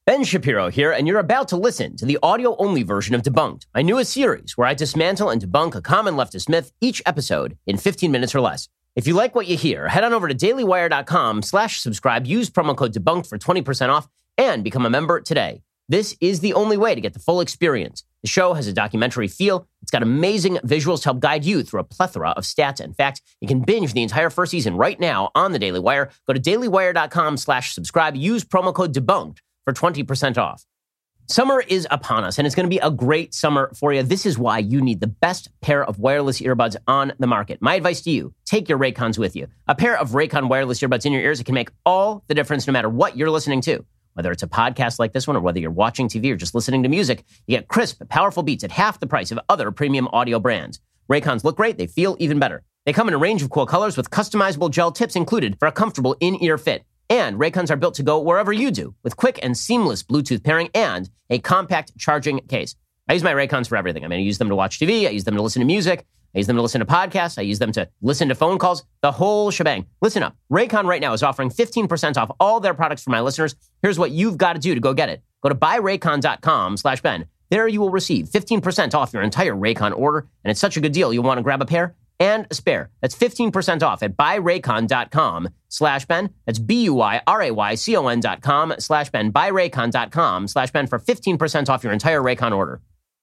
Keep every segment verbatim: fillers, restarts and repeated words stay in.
Ben Shapiro here, and you're about to listen to the audio-only version of Debunked, my newest series where I dismantle and debunk a common leftist myth each episode in fifteen minutes or less. If you like what you hear, head on over to dailywire.com slash subscribe, use promo code Debunked for twenty percent off, and become a member today. This is the only way to get the full experience. The show has a documentary feel. It's got amazing visuals to help guide you through a plethora of stats and facts. You can binge the entire first season right now on the Daily Wire. Go to dailywire.com slash subscribe. Use promo code Debunked for twenty percent off. Summer is upon us, and it's going to be a great summer for you. This is why you need the best pair of wireless earbuds on the market. My advice to you, take your Raycons with you. A pair of Raycon wireless earbuds in your ears, it can make all the difference no matter what you're listening to. Whether it's a podcast like this one or whether you're watching T V or just listening to music, you get crisp, powerful beats at half the price of other premium audio brands. Raycons look great. They feel even better. They come in a range of cool colors with customizable gel tips included for a comfortable in-ear fit. And Raycons are built to go wherever you do with quick and seamless Bluetooth pairing and a compact charging case. I use my Raycons for everything. I mean, I use them to watch T V. I use them to listen to music. I use them to listen to podcasts. I use them to listen to phone calls, the whole shebang. Listen up. Raycon right now is offering fifteen percent off all their products for my listeners. Here's what you've got to do to go get it. Go to buyraycon.com slash Ben. There you will receive fifteen percent off your entire Raycon order. And it's such a good deal, you'll want to grab a pair and a spare. That's fifteen percent off at buyraycon.com slash Ben. That's B-U-Y-R-A-Y-C-O-N dot com slash Ben. Buyraycon.com slash Ben for fifteen percent off your entire Raycon order.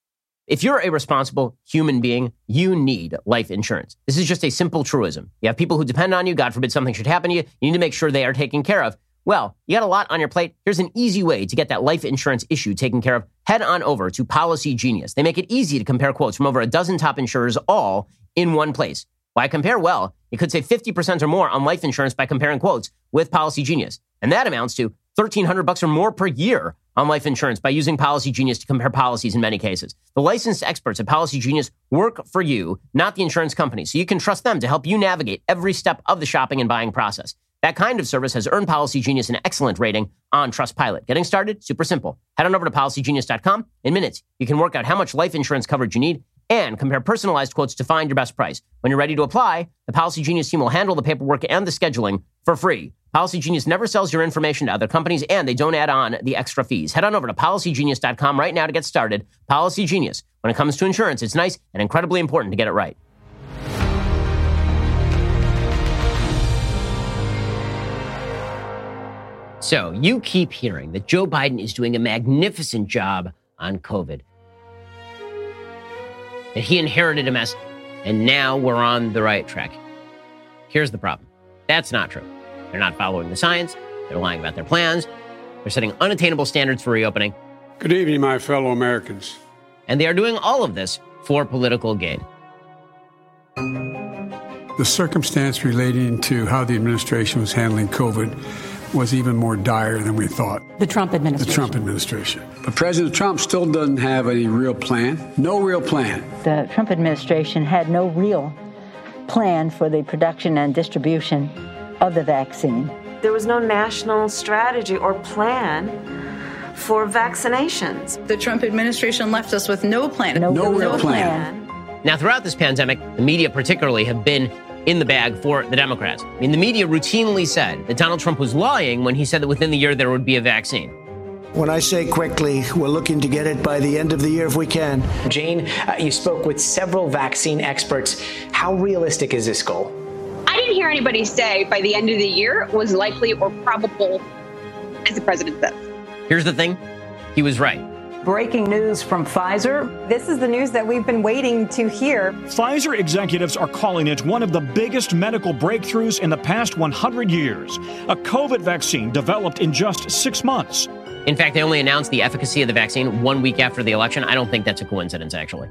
If you're a responsible human being, you need life insurance. This is just a simple truism. You have people who depend on you. God forbid something should happen to you. You need to make sure they are taken care of. Well, you got a lot on your plate. Here's an easy way to get that life insurance issue taken care of. Head on over to Policy Genius. They make it easy to compare quotes from over a dozen top insurers all in one place. Why compare? Well, you could save fifty percent or more on life insurance by comparing quotes with Policy Genius. And that amounts to thirteen hundred bucks or more per year on life insurance by using Policy Genius to compare policies in many cases. The licensed experts at Policy Genius work for you, not the insurance company, so you can trust them to help you navigate every step of the shopping and buying process. That kind of service has earned Policy Genius an excellent rating on Trustpilot. Getting started? Super simple. Head on over to policy genius dot com. In minutes, you can work out how much life insurance coverage you need and compare personalized quotes to find your best price. When you're ready to apply, the Policy Genius team will handle the paperwork and the scheduling for free. Policy Genius never sells your information to other companies, and they don't add on the extra fees. Head on over to policy genius dot com right now to get started. Policy Genius. When it comes to insurance, it's nice and incredibly important to get it right. So you keep hearing that Joe Biden is doing a magnificent job on COVID, that he inherited a mess, and now we're on the right track. Here's the problem. That's not true. They're not following the science. They're lying about their plans. They're setting unattainable standards for reopening. Good evening, my fellow Americans. And they are doing all of this for political gain. The circumstance relating to how the administration was handling COVID was even more dire than we thought. The Trump administration. The Trump administration. But President Trump still doesn't have any real plan. No real plan. The Trump administration had no real plan for the production and distribution of the vaccine. There was no national strategy or plan for vaccinations. The Trump administration left us with no plan. No, no real real plan. plan. Now, throughout this pandemic, the media particularly have been in the bag for the Democrats. I mean, the media routinely said that Donald Trump was lying when he said that within the year there would be a vaccine. When I say quickly, we're looking to get it by the end of the year if we can. Jane, uh, you spoke with several vaccine experts. How realistic is this goal? I didn't hear anybody say by the end of the year was likely or probable, as the president says. Here's the thing. He was right. Breaking news from Pfizer. This is the news that we've been waiting to hear. Pfizer executives are calling it one of the biggest medical breakthroughs in the past one hundred years. A COVID vaccine developed in just six months. In fact, they only announced the efficacy of the vaccine one week after the election. I don't think that's a coincidence, actually.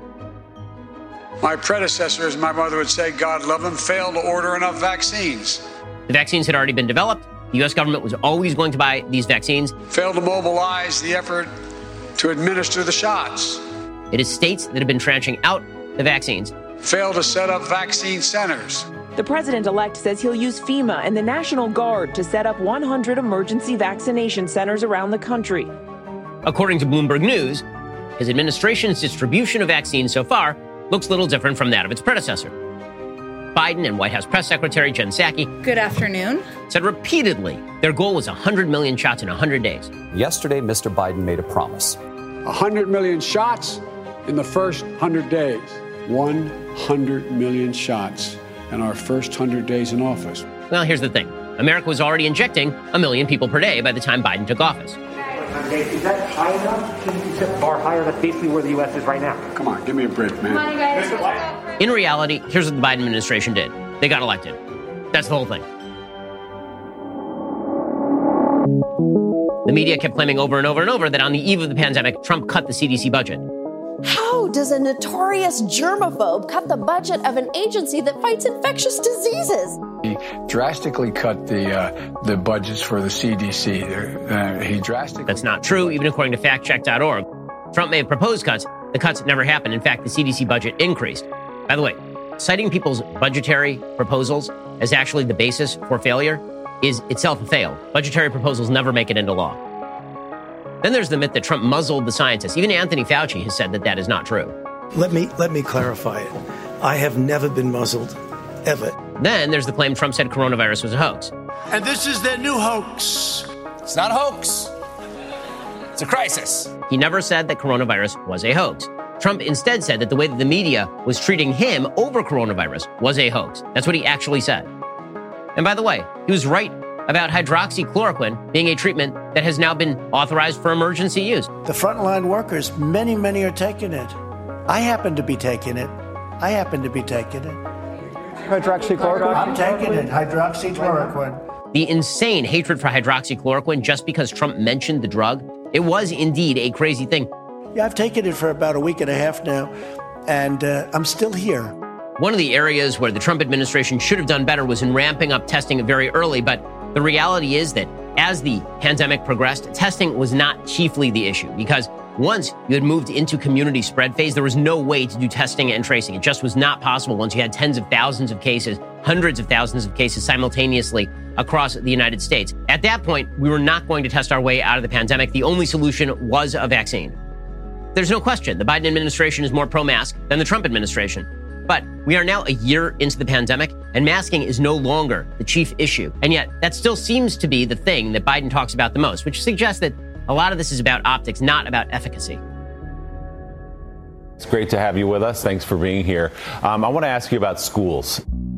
My predecessors, my mother would say, God love them, failed to order enough vaccines. The vaccines had already been developed. The U S government was always going to buy these vaccines. Failed to mobilize the effort to administer the shots. It is states that have been tranching out the vaccines. Failed to set up vaccine centers. The president-elect says he'll use FEMA and the National Guard to set up one hundred emergency vaccination centers around the country. According to Bloomberg News, his administration's distribution of vaccines so far looks little different from that of its predecessor. Biden and White House Press Secretary Jen Psaki. Good afternoon. Said repeatedly their goal was one hundred million shots in one hundred days. Yesterday, Mister Biden made a promise. one hundred million shots in the first one hundred days. one hundred million shots in our first one hundred days in office. Well, here's the thing. America was already injecting a million people per day by the time Biden took office. Is that high enough? Can you set the bar higher? That's basically where the U S is right now. Come on, give me a break, man. Come on, guys. In reality, here's what the Biden administration did. They got elected. That's the whole thing. The media kept claiming over and over and over that on the eve of the pandemic, Trump cut the C D C budget. How does a notorious germaphobe cut the budget of an agency that fights infectious diseases? He drastically cut the uh, the budgets for the C D C. Uh, he drastically. That's not true, even according to fact check dot org. Trump may have proposed cuts. The cuts never happened. In fact, the C D C budget increased. By the way, citing people's budgetary proposals as actually the basis for failure is itself a fail. Budgetary proposals never make it into law. Then there's the myth that Trump muzzled the scientists. Even Anthony Fauci has said that that is not true. Let me let me clarify it. I have never been muzzled, ever. Then there's the claim Trump said coronavirus was a hoax. And this is their new hoax. It's not a hoax. It's a crisis. He never said that coronavirus was a hoax. Trump instead said that the way that the media was treating him over coronavirus was a hoax. That's what he actually said. And by the way, he was right about hydroxychloroquine being a treatment that has now been authorized for emergency use. The frontline workers, many, many are taking it. I happen to be taking it. I happen to be taking it. Hydroxychloroquine? I'm taking it. Hydroxychloroquine. The insane hatred for hydroxychloroquine just because Trump mentioned the drug, it was indeed a crazy thing. Yeah, I've taken it for about a week and a half now, and uh, I'm still here. One of the areas where the Trump administration should have done better was in ramping up testing very early, but the reality is that as the pandemic progressed, testing was not chiefly the issue because once you had moved into community spread phase, there was no way to do testing and tracing. It just was not possible once you had tens of thousands of cases, hundreds of thousands of cases simultaneously across the United States. At that point, we were not going to test our way out of the pandemic. The only solution was a vaccine. There's no question the Biden administration is more pro-mask than the Trump administration. But we are now a year into the pandemic, and masking is no longer the chief issue. And yet, that still seems to be the thing that Biden talks about the most, which suggests that a lot of this is about optics, not about efficacy. It's great to have you with us. Thanks for being here. Um, I want to ask you about schools.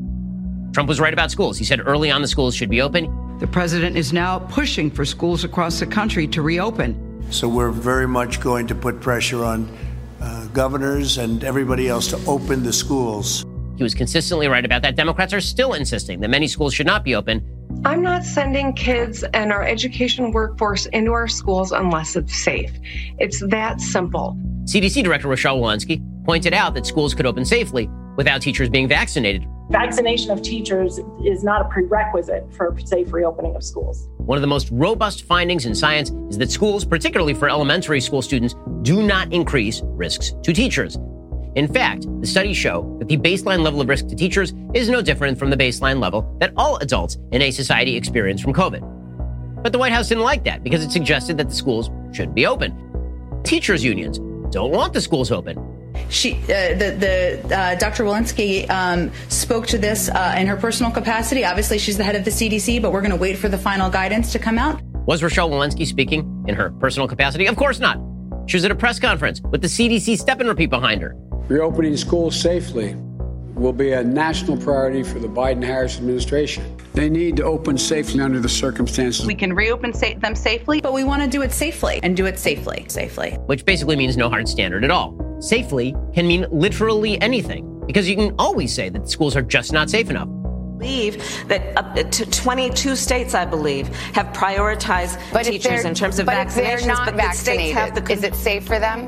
Trump was right about schools. He said early on the schools should be open. The president is now pushing for schools across the country to reopen. So we're very much going to put pressure on Uh, governors and everybody else to open the schools. He was consistently right about that. Democrats are still insisting that many schools should not be open. I'm not sending kids and our education workforce into our schools unless it's safe. It's that simple. C D C Director Rochelle Walensky pointed out that schools could open safely without teachers being vaccinated. Vaccination of teachers is not a prerequisite for safe reopening of schools. One of the most robust findings in science is that schools, particularly for elementary school students, do not increase risks to teachers. In fact, the studies show that the baseline level of risk to teachers is no different from the baseline level that all adults in a society experience from COVID. But the White House didn't like that because it suggested that the schools shouldn't be open. Teachers' unions don't want the schools open. She, uh, the, the uh, Doctor Walensky um, spoke to this uh, in her personal capacity. Obviously, she's the head of the C D C, but we're going to wait for the final guidance to come out. Was Rochelle Walensky speaking in her personal capacity? Of course not. She was at a press conference with the C D C step and repeat behind her. Reopening schools safely will be a national priority for the Biden-Harris administration. They need to open safely under the circumstances. We can reopen sa- them safely, but we want to do it safely and do it safely, safely. Which basically means no hard standard at all. Safely can mean literally anything, because you can always say that schools are just not safe enough. Believe that up to twenty-two states, I believe, have prioritized but teachers in terms of but vaccinations. If they're not but vaccinated, the states have the, is it safe for them?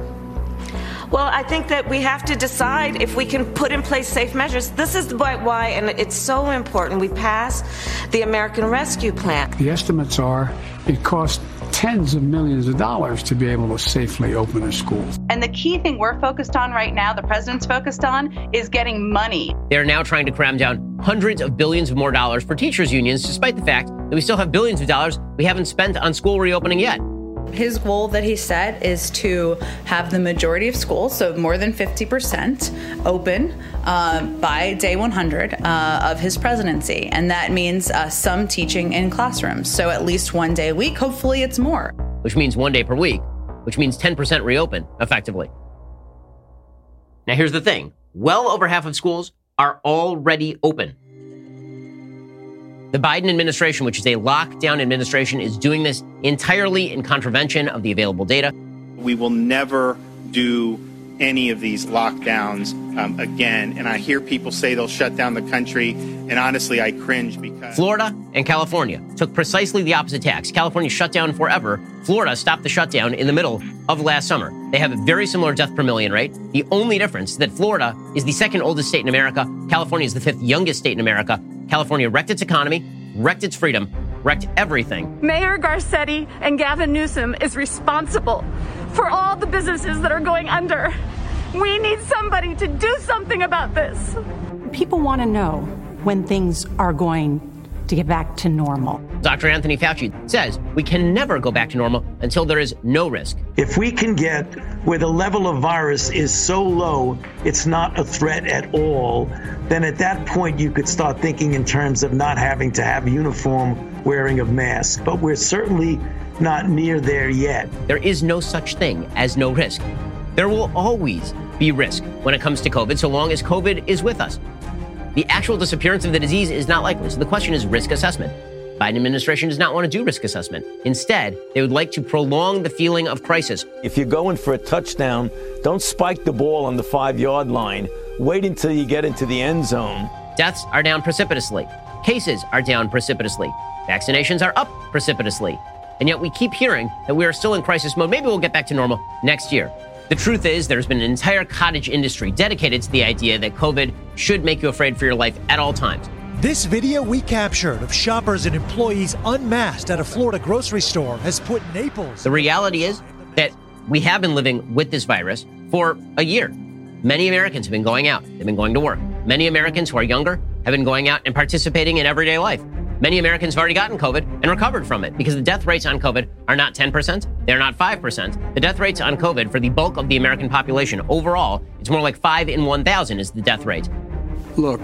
Well, I think that we have to decide if we can put in place safe measures. This is why, and it's so important, we pass the American Rescue Plan. The estimates are it costs tens of millions of dollars to be able to safely open a school. And the key thing we're focused on right now, the president's focused on, is getting money. They're now trying to cram down hundreds of billions of more dollars for teachers' unions, despite the fact that we still have billions of dollars we haven't spent on school reopening yet. His goal that he set is to have the majority of schools, so more than fifty percent, open uh, by day one hundred uh, of his presidency. And that means uh, some teaching in classrooms. So at least one day a week. Hopefully it's more. Which means one day per week, which means ten percent reopen, effectively. Now, here's the thing. Well over half of schools are already open. The Biden administration, which is a lockdown administration, is doing this entirely in contravention of the available data. We will never do any of these lockdowns um, again. And I hear people say they'll shut down the country. And honestly, I cringe because Florida and California took precisely the opposite tacks. California shut down forever. Florida stopped the shutdown in the middle of last summer. They have a very similar death per million rate. The only difference is that Florida is the second oldest state in America. California is the fifth youngest state in America. California wrecked its economy, wrecked its freedom, wrecked everything. Mayor Garcetti and Gavin Newsom is responsible for all the businesses that are going under. We need somebody to do something about this. People want to know when things are going to get back to normal. Doctor Anthony Fauci says we can never go back to normal until there is no risk. If we can get where the level of virus is so low, it's not a threat at all, then at that point you could start thinking in terms of not having to have uniform wearing of masks. But we're certainly not near there yet. There is no such thing as no risk. There will always be risk when it comes to COVID, so long as COVID is with us. The actual disappearance of the disease is not likely. So the question is risk assessment. Biden administration does not want to do risk assessment. Instead, they would like to prolong the feeling of crisis. If you're going for a touchdown, don't spike the ball on the five-yard line. Wait until you get into the end zone. Deaths are down precipitously. Cases are down precipitously. Vaccinations are up precipitously. And yet we keep hearing that we are still in crisis mode. Maybe we'll get back to normal next year. The truth is there's been an entire cottage industry dedicated to the idea that COVID should make you afraid for your life at all times. This video we captured of shoppers and employees unmasked at a Florida grocery store has put Naples. The reality is that we have been living with this virus for a year. Many Americans have been going out. They've been going to work. Many Americans who are younger have been going out and participating in everyday life. Many Americans have already gotten COVID and recovered from it because the death rates on COVID are not ten percent. They're not five percent. The death rates on COVID for the bulk of the American population overall, it's more like five in one thousand is the death rate. Look,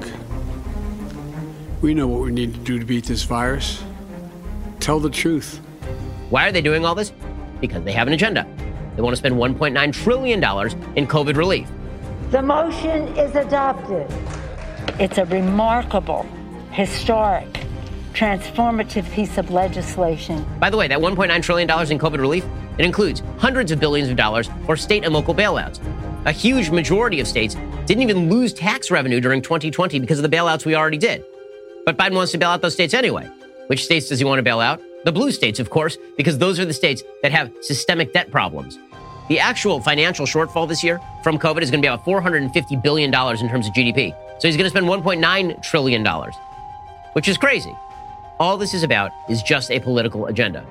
we know what we need to do to beat this virus. Tell the truth. Why are they doing all this? Because they have an agenda. They want to spend one point nine trillion dollars in COVID relief. The motion is adopted. It's a remarkable, historic, transformative piece of legislation. By the way, that one point nine trillion dollars in COVID relief, it includes hundreds of billions of dollars for state and local bailouts. A huge majority of states didn't even lose tax revenue during twenty twenty because of the bailouts we already did. But Biden wants to bail out those states anyway. Which states does he want to bail out? The blue states, of course, because those are the states that have systemic debt problems. The actual financial shortfall this year from COVID is going to be about four hundred fifty billion dollars in terms of G D P. So he's going to spend one point nine trillion dollars, which is crazy. All this is about is just a political agenda.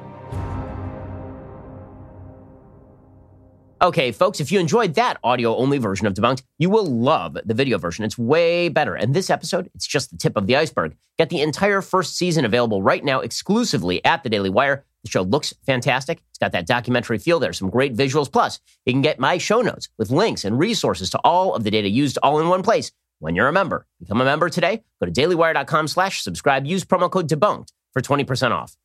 Okay, folks, if you enjoyed that audio-only version of Debunked, you will love the video version. It's way better. And this episode, it's just the tip of the iceberg. Get the entire first season available right now exclusively at the Daily Wire. The show looks fantastic. It's got that documentary feel. There's some great visuals. Plus, you can get my show notes with links and resources to all of the data used all in one place when you're a member. Become a member today. Go to dailywire.com slash subscribe. Use promo code DEBUNKED for twenty percent off.